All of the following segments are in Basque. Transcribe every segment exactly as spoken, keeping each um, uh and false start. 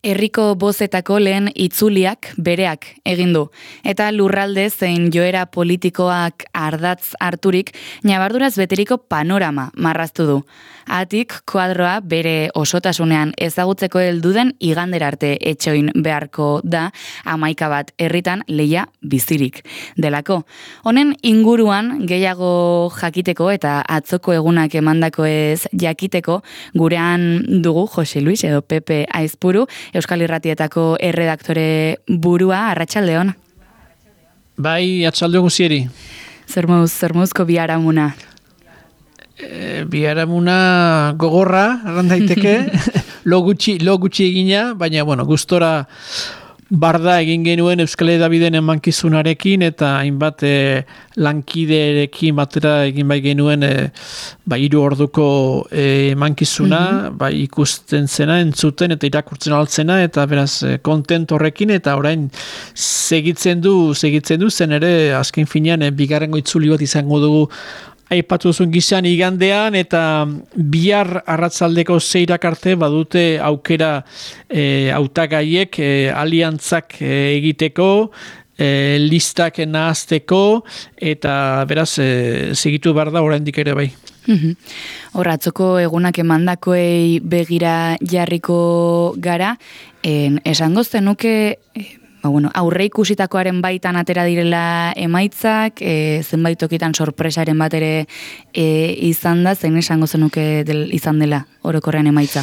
herriko bozetako lehen itzuliak bereak egin du. Eta lurralde zein joera politikoak ardatz harturik, ñabarduraz beteriko panorama marraztu du. Atik kuadroa bere osotasunean ezagutzeko helduden igandera arte etxoin beharko da hamaika bat herritan leia bizirik delako. Honen inguruan gehiago jakiteko eta atzoko egunak emandako ez jakiteko gurean dugu Jose Luis edo Pepe Aizpuru, Euskal Irratietako erredaktore burua. Arratsaldeon. Bai, atxalde guzieri. Zer mouz, zer mouzko biharamuna? E, biharamuna gogorra, erran daiteke, lo gutxi, lo gutxi egina, baina, bueno, gustora barda egin genuen Euskal Hedabideen emankizunarekin eta hainbat e, lankiderekin batera egin bai genuen e, ba, hiru orduko e, emankizuna, mm-hmm. bai ikusten zena, entzuten eta irakurtzen altzena, eta beraz e, kontent horrekin, eta orain segitzen du, segitzen du, zen ere azken finean e, bigarrengo itzuli bat izango dugu aipatu zuen gizan igandean, eta bihar arratzaldeko seirak arte badute aukera e, hautagaiek e, aliantzak e, egiteko, e, listak nahazteko, eta beraz e, segitu behar da oraindik ere bai. Hor, atzoko egunak emandakoei begira jarriko gara, en, esango zenuke Ba, bueno, aurre ikusitakoaren baitan atera direla emaitzak, e, zenbait tokitan sorpresaren bat ere e, izan da, zein esango zenuke del, izan dela orokorrean emaitza?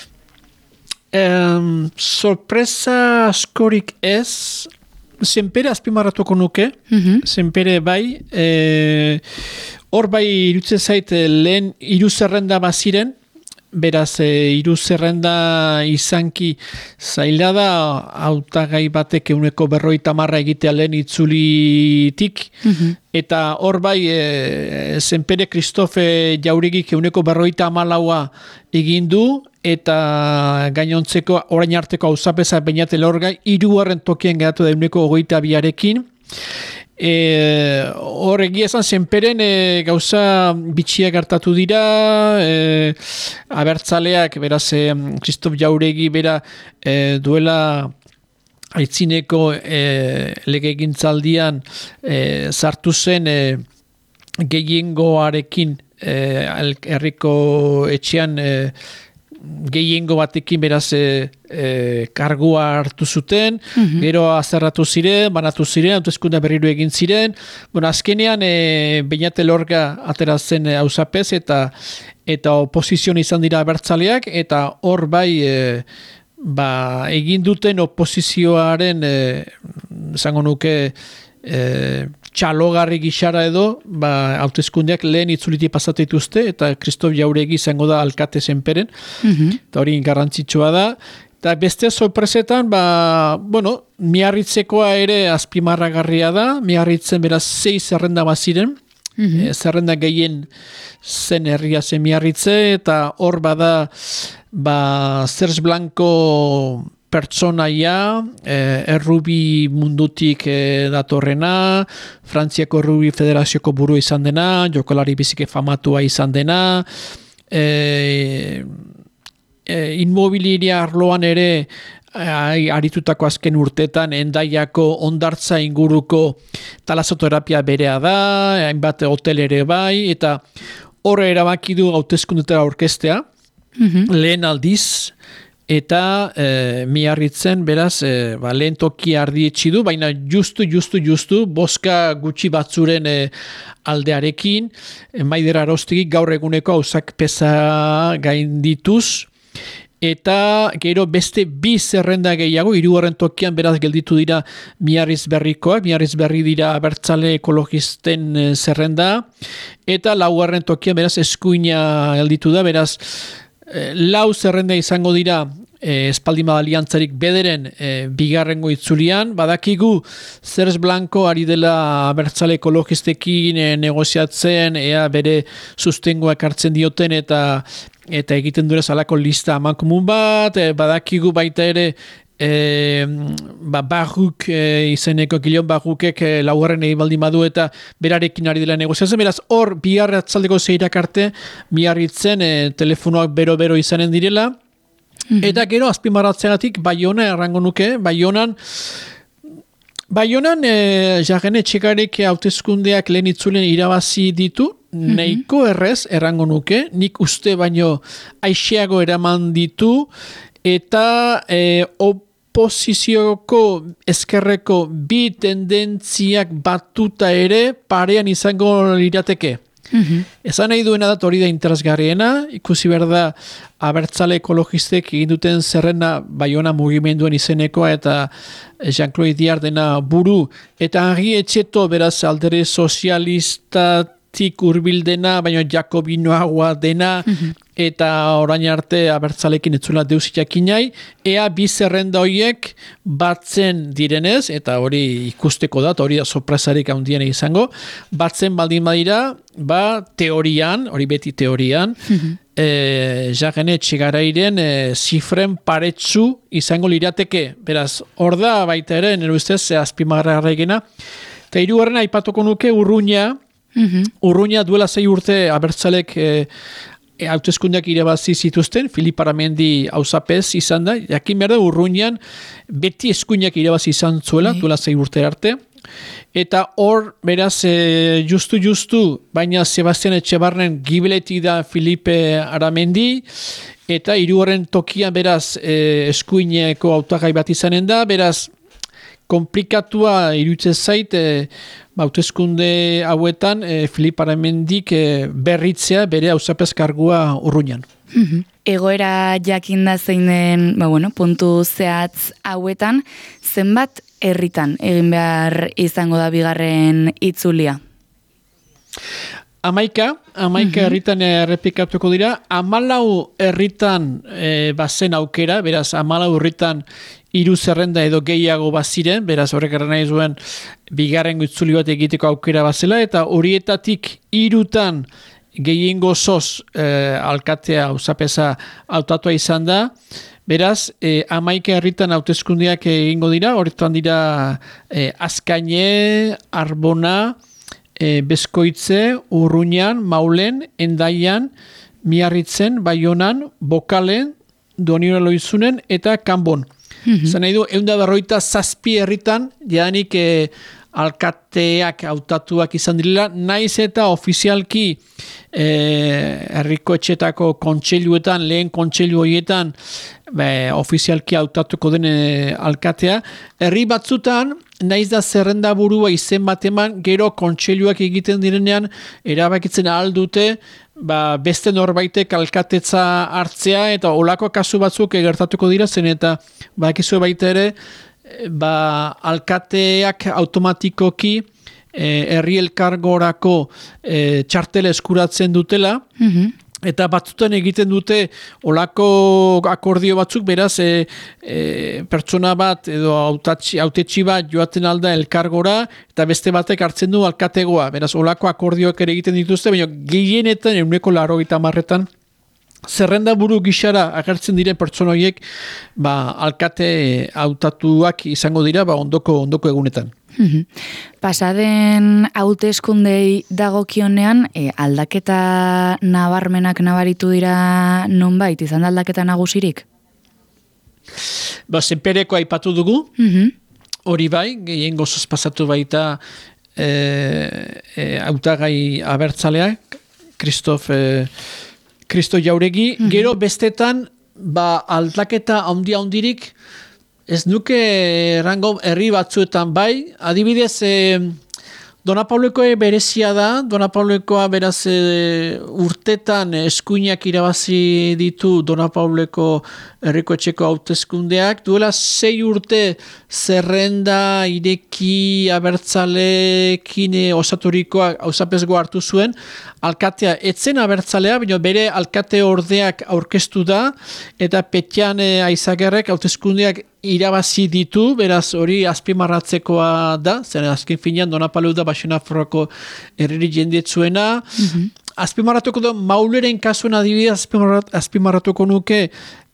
Um, sorpresa askorik ez, zenpere azpimarratuko nuke, uh-huh. zenpere bai, e, hor bai irutzen zait lehen hiru zerrenda baziren, beraz, e, hiru zerrenda izanki zaila da hautagai batek ehuneko berrogeita hamar egitea lehen itzulitik, mm-hmm. eta hor bai e, zenpere Kristofe Jauregik ehuneko berrogeita hamalaua egin du, eta gainontzeko orain arteko auzapeza Beñate Lorga hirugarren tokien geratu da ehuneko hogeita biarekin. E, hor egia esan zenperen e, gauza bitxiak gertatu dira, e, abertzaleak beraz Kristof Jauregi bera e, duela aitzineko e, legegintzaldian e, sartu zen e, gehiengoarekin e, herriko etxean e, gehiengo batekin beraz e, e, kargua hartu zuten, mm-hmm. gero azerratu ziren, banatu ziren, hauteskunde berriro egin ziren, bueno, azkenean e, Beñate Lorga atera zen auzapez eta eta oposizion izan dira abertzaleak, eta hor bai e, ba, egin duten oposizioaren e, esango nuke e, txalogarri gixara edo, ba, hauteskundeak lehen itzuliti pasatu dituzte, eta Kristof Jauregi izango da alkate zenperen, mm-hmm. eta hori garrantzitsua da. Eta beste sorpresetan, ba, bueno, Miarritzekoa ere azpimarragarria da, Miarritzen beraz sei zerrenda baziren, mm-hmm. e, zerrenda gehien zen herria zen Miarritze, eta hor bada, ba, Serge Blanco pertsonaia, eh, errubi mundutik eh, datorrena, Frantziako Errubi Federazioko buru izan dena, jokolari bizike famatua izan dena, eh, eh, inmobiliaria arloan ere eh, aritutako azken urtetan Hendaiako hondartza inguruko talasoterapia berea da, hainbat hotel ere bai, eta horre erabaki du hauteskundetara orkestea, mm-hmm. lehen aldiz, eta e, Miarritzen beraz e, ba, lehen toki ardietsi du, baina justu, justu, justu, boska gutxi batzuren e, aldearekin, e, Maider Arostegi gaur eguneko auzak peza gaindituz, eta gero beste bi zerrenda gehiago, hirugarren tokian beraz gelditu dira Miarritz Berrikoak, Miarritz Berri dira abertzale ekologisten e, zerrenda, eta laugarren tokian beraz eskuina gelditu da, beraz lau zerrenda izango dira e, espaldima aliantzarik bederen e, bigarrengo itzulian, badakigu Serge Blanco ari dela abertzale ekologistekin e, negoziatzen, ea bere sustengoak hartzen dioten eta eta egiten dure zalako lista amankomun bat, e, badakigu baita ere E, ba, Barruk e, izeneko Guillaume Barrukek e, laugarren egin baldin badu eta berarekin ari dela negoziatzen, beraz hor bihar atzaldeko zeirak arte Miarritzen e, telefonoak bero-bero izanen direla, Mm-hmm. Eta gero azpimarratzeagatik Baiona errango nuke, Baionan Baionan e, Jagene Etxegarek hauteskundeak lehen itzulen irabazi ditu, mm-hmm. nahiko errez errango nuke, nik uste baino aixeago eraman ditu, eta e, oposizioko ezkerreko bi tendentziak batuta ere parean izango lirateke. Mm-hmm. Ezan nahi duena da hori da interesgarriena, ikusi behar da abertzale ekologistek egin duten zerrena Baiona mugimenduen izenekoa eta Jean-Claude Diardena buru, eta Henri Etxeto beraz aldere sozialistatik urbildena, baina jakobinoagoa dena, mm-hmm. eta orain arte abertzalekin etzula deusitak inai, ea bi zerrenda horiek batzen direnez, eta hori ikusteko da, hori da sorpresarik handiena izango, batzen baldin badira, ba teorian, hori beti teorian, mm-hmm. e, Jagene Etxegarairen e, zifren paretsu izango lirateke, beraz, hor da baita ere, nire ustez, azpimarra egena, eta hirugarrena aipatuko nuke Urruña, mm-hmm. Urruña duela zei urte abertzalek e, E, hauteskundeak irabazi zituzten, Filip Aramendi auzapez izan da, jakin behar da Urruñan beti eskuinak irabazi izan zuela, mm. duela zei urte arte, eta hor, beraz, e, justu-justu, baina Sebastian Etxebarren gibeleti da Filipe Aramendi, eta hirugarren tokian, beraz, e, eskuineko hautagai bat izanen da, beraz, komplikatua iruditzen zait, e, hauteskunde hauetan e, Filip Aramendik e, berritzea bere auzapez kargua Urruñan. Mm-hmm. Egoera jakinda zein den, ba bueno, puntu zehatz hauetan, zenbat herritan egin behar izango da bigarren itzulia? Amaika, amaika mm-hmm. herritan errepikatuko dira, amalau herritan e, bazen aukera, beraz amalau herritan hiru zerrenda edo gehiago baziren, beraz horrek erran nahi zuen bigarren itzuli bat egiteko aukera bazela, eta horietatik hirutan gehiengo zoz eh, alkatea auzapeza hautatua izan da, beraz eh, amaika herritan hauteskundeak egingo dira, horretan dira eh, Azkaine, Arbona, eh, Beskoitze, Urruñan, Maulen, Endaian, Miarritzen, Baionan, Bokalen, Donibane Loizunen eta Kanbon. Mm-hmm. Zan nahi du, eunda berroita zazpi herritan, jadanik eh, alkateak hautatuak izan direla, naiz eta ofizialki eh, herriko etxetako kontseiluetan, lehen kontseilu horietan, be, ofizialki hautatuko den eh, alkatea. Herri batzutan, naiz da zerrenda burua izen bat eman, gero kontseiluak egiten direnean, erabakitzen ahal dute, ba, beste norbaitek alkatetza hartzea, eta olako kasu batzuk gertatuko dira zen, eta bakizu baita ere, ba, alkateak automatikoki herri elkargorako e, txartela eskuratzen dutela, mm-hmm. eta batzutan egiten dute olako akordio batzuk, beraz e, e, pertsona bat edo hautetxi bat joaten alda elkargora, eta beste batek hartzen du alkategoa, beraz olako akordioak ere egiten dituzte, baina gehienetan ehuneko laurogeita hamarretan zerrenda buru gixara agertzen diren pertsona horiek, ba, alkate hautatuak izango dira, ba, ondoko ondoko egunetan. Pasaden hauteskundei dagokionean, e, aldaketa nabarmenak nabaritu dira nonbait, izan da aldaketa nagusirik? Ba, zenpereko aipatu dugu, mm-hmm. hori bai, gehien gozoz pasatu baita e, e, hautagai abertzaleak, Kristof e, Kristo Jauregi, mm-hmm. gero bestetan, ba, aldaketa handi handirik, ez nuke errango herri batzuetan bai, adibidez, eh, Dona Paulekoa berezia da, Dona Paulekoa beraz e, urtetan eskuinak irabazi ditu Dona Pauleko herriko etxeko hauteskundeak, duela sei urte zerrenda ireki abertzalekin osaturikoa auzapezgo hartu zuen, alkatea etzen abertzalea, baina bere alkate ordeak aurkeztu da, eta Petian e, Aizagerrek hauteskundeak irabazi ditu, beraz hori azpimarratzekoa da, zen azken finean Dona Pauleu da Baxenaforroko herriri jendetzuena. Mm-hmm. Azpimarratuko da, Mauleren kasuen adibidez azpimarrat, azpimarratuko nuke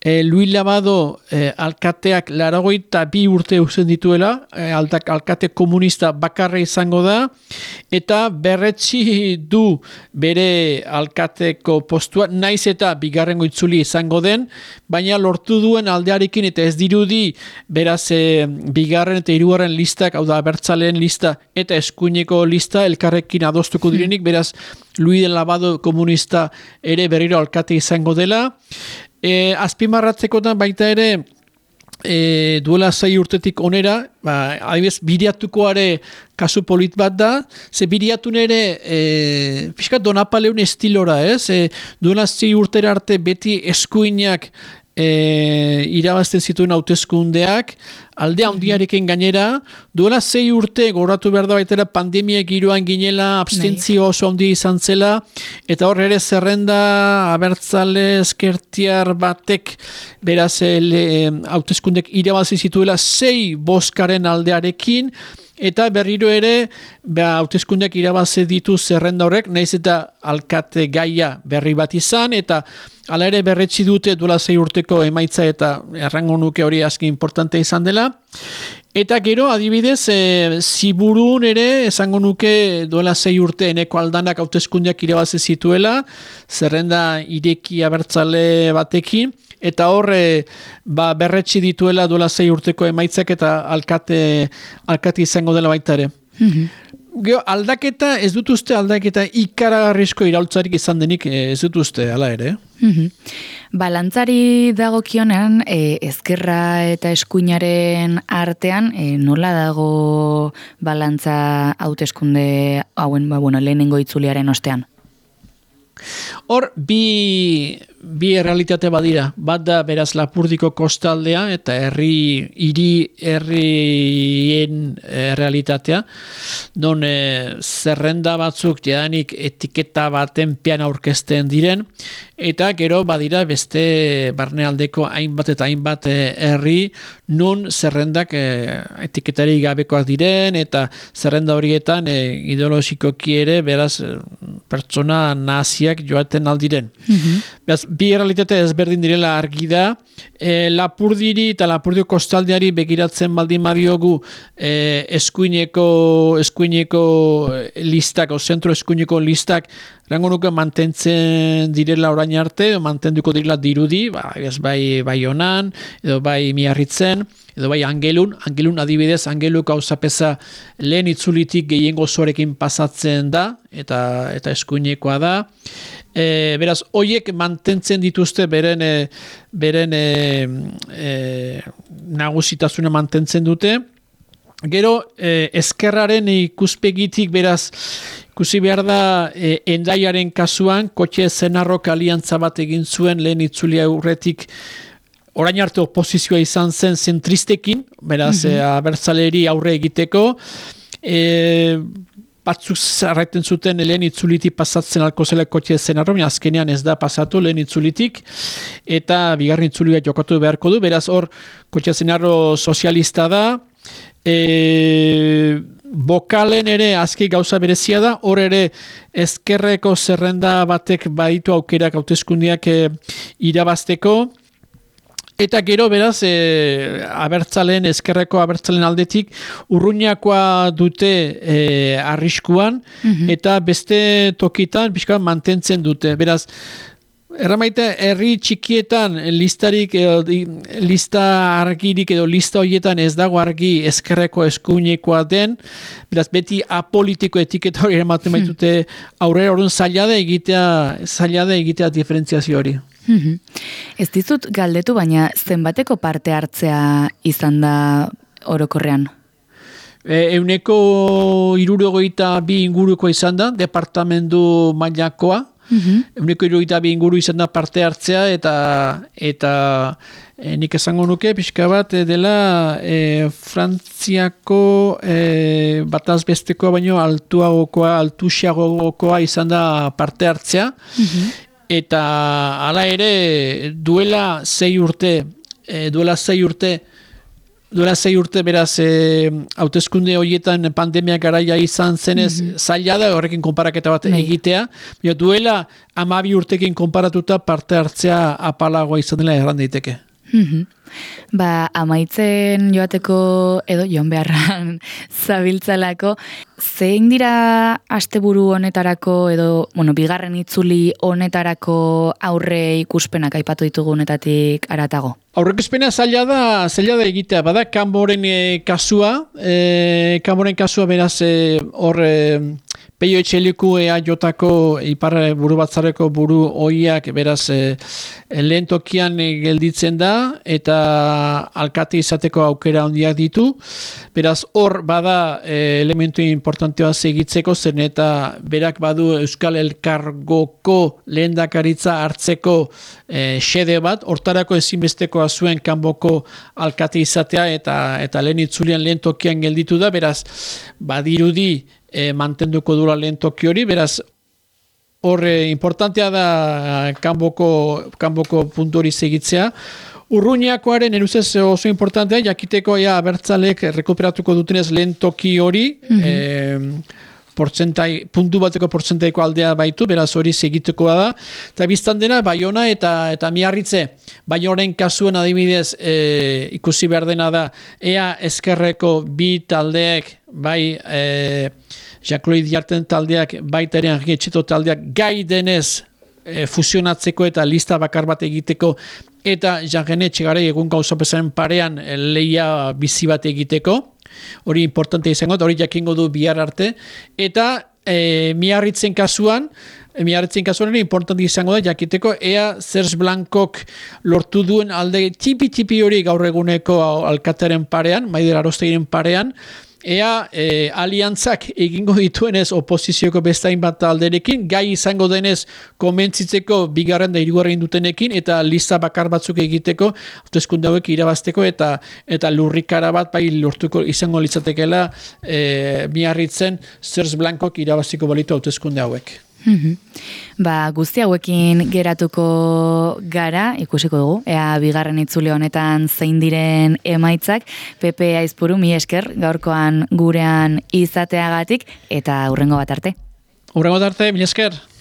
e, Luis Labado e, alkateak laurogeita bi urte uzen dituela, e, altak, alkate komunista bakarra izango da, eta berretsi du bere alkateko postua, naiz eta bigarrengo itzuli izango den, baina lortu duen aldearekin eta ez dirudi beraz e, bigarren eta hirugarren listak, hau da abertzaleen lista eta eskuineko lista elkarrekin adostuko direnik, beraz Luis Labado komunista ere berriro alkate izango dela. E, azpimarratzekotan baita ere e, duela sei urtetik onera, ba, adibidez biriatukoare kasu polit bat da, ze biriatun ere e, pixkat Donapaleun estilora, ez? E, duela sei urtera arte beti eskuinak E, irabazten zituen hauteskundeak, alde handiarekin gainera, duela sei urte goratu behar da baitera pandemia giroan ginela, abstentzio oso handi izan zela, eta hor ere zerrenda abertzale eskertiar batek beraz hauteskundek irabazi zituela sei boskaren aldearekin, eta berriro ere hauteskundeak irabazi ditu zerrenda horrek, nahiz eta alkate gaia berri bat izan, eta hala ere berretsi dute duela sei urteko emaitza eta errango nuke hori aski importante izan dela. Eta gero adibidez, e, Ziburun ere esango nuke duela sei urte eneko aldanak hauteskundeak irabazi zituela, zerrenda ireki abertzale batekin, eta horre ba, berretsi dituela duela sei urteko emaitzak eta alkate, alkate izango dela baita ere. Mm-hmm. Geo, aldaketa, ez dut uste aldaketa ikaragarrizko iraultzarik izan denik, ez dut uste, hala ere. Mm-hmm. Balantzari dagokionean, e, ezkerra eta eskuinaren artean, e, nola dago balantza hauteskunde hauen, ba, bueno, lehenengo itzuliaren ostean? Hor, bi, bi errealitate badira. Bat da, beraz, Lapurdiko kostaldea eta herri, hiri herrien errealitatea. Non, e, zerrenda batzuk jadanik etiketa baten pian aurkezten diren, eta gero badira beste barnealdeko hainbat eta hainbat herri, nun zerrendak e, etiketari gabekoak diren, eta zerrenda horietan e, ideologikoki ere, beraz, pertsona naziak joaten aldiren. Mm-hmm. Beraz, bi errealitate ezberdin direla argi da, e, Lapurdiri eta Lapurdio kostaldeari begiratzen baldin badiogu e, eskuineko, eskuineko listak, o zentro eskuineko listak, rango nuke mantentzen direla orain arte, edo mantenduko direla dirudi, ba, ez bai Baionan, edo bai Miarritzen, edo bai Angelun, Angelun adibidez, Angeluk gauzapeza lehen itzulitik gehiengo zorekin pasatzen da, eta eta eskuinekoa da. E, beraz, hoiek mantentzen dituzte beren, e, beren e, e, nagusitasuna mantentzen dute. Gero, e, ezkerraren ikuspegitik beraz, ikusi behar da e, Endaiaren kasuan, Kotxe Zenarrok aliantza bat egin zuen lehen itzulia aurretik, orain arte oposizioa izan zen zentristekin, beraz, mm-hmm. e, abertzaleri aurre egiteko, e, batzuk zarraiten zuten lehen itzulitik pasatzen alko zela Kotxe Zenarro, azkenean ez da pasatu lehen itzulitik, eta bigarren itzulia jokatu beharko du, beraz hor Kotxe Zenarro sozialista da, e, bokalen ere azki gauza berezia da, hor ere ezkerreko zerrenda batek baditu aukerak hauteskundeak e, irabazteko, eta gero beraz e, abertzalen, ezkerreko abertzalen aldetik urruñakoa dute e, arriskuan, mm-hmm. eta beste tokitan pixka mantentzen dute. Beraz, erramaita herri txikietan listarik edo, lista argirik edo lista horietan ez dago argi ezkerreko eskuinekoa den, beraz beti apolitiko etiketa hori ematen baitute aurrera, orduan zaila da egitea, zaila da egitea diferentziazio hori. Mm-hmm. Ez dizut galdetu, baina zenbateko parte hartzea izan da orokorrean? E, euneko hirurogeita bi inguruko izan da, departamendu mailakoa. Mm-hmm. Euneko hirurogeita bi inguru izan da parte hartzea, eta eta e, nik esango nuke pixka bat e, dela e, Frantziako e, bataz bestekoa baino altuagokoa, altuxiagokoa izan da parte hartzea. Mm-hmm. Eta hala ere duela sei urte, e, duela sei urte duela zei urte beraz e, hauteskunde horietan pandemia garaia izan zenez mm -hmm. zaila da horrekin konparaketa bat Nei. egitea. Bio, duela hamabi urtekin konparatuta parte hartzea apalagoa izan dela erran daiteke. Mm-hmm. Ba, amaitzen joateko edo joan beharran zabiltzalako, zein dira asteburu honetarako edo, bueno, bigarren itzuli honetarako aurre ikuspenak aipatu ditugunetatik aratago? Aurrekuspena zaila da, zaila da egitea, bada Kanboren e, kasua, e, Kanboren kasua beraz hor e, Peio Etxeliku ea jotako ipar buru batzareko buru oiak beraz e, lehen tokian e, gelditzen da eta alkate izateko aukera handiak ditu. Beraz hor bada e, elementu importantea segitzeko zen eta berak badu Euskal Elkargoko lehendakaritza hartzeko e, xede bat, hortarako ezinbestekoa zuen Kanboko alkate izatea eta, eta lehen itzulian lehen tokian gelditu da, beraz badirudi E, mantenduko dura lehen toki hori, beraz hor e, importantea da kanboko, kanboko puntu hori segitzea. Urruñakoaren eruzez oso importantea, jakiteko ja abertzalek rekuperatuko dutenez lehen toki hori, mm-hmm. e, portzentai, puntu bateko portzentaiko aldea baitu, beraz hori segitukoa da. Eta biztan dena, Baiona eta, eta Miarritze, Baioren kasuen adibidez e, ikusi behar dena da, ea ezkerreko bi taldeek, bai e, Jean-Claude Diarten taldeak, baita ere Henri Etxeto taldeak gai denez e, fusionatzeko eta lista bakar bat egiteko, eta Jean-René Etxegarai egun gauzapesaren parean e, lehia bizi bat egiteko, hori importante izango, hori jakingo du bihar arte, eta e, Miarritzen kasuan, e, Miarritzen kasuan ere importante izango da, jakiteko ea Serge Blancok lortu duen alde tipi-tipi hori gaur eguneko alkatearen parean, Maider Arostegiren parean, ea e, aliantzak egingo dituenez oposizioko bestain bat alderekin, gai izango denez komentzitzeko bigarren da hirugarren dutenekin eta lista bakar batzuk egiteko hauteskunde hauek irabazteko eta eta lurrikara bat bai lortuko izango litzatekeela e, Miarritzen Serge Blancok irabaziko balitu hauteskunde hauek. Mm-hmm. Ba, guzti hauekin geratuko gara, ikusiko dugu, ea bigarren itzule honetan zein diren emaitzak. Pepe Aizpuru, mi esker, gaurkoan gurean izateagatik, eta hurrengo bat arte. Hurrengo bat arte, mi esker.